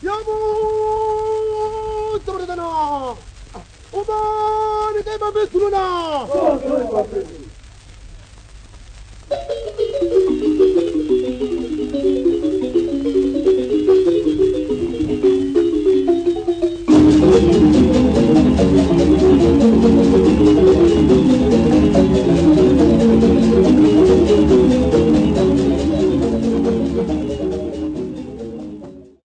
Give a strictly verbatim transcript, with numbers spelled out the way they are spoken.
やもうそれだな。お前に手ばべするな。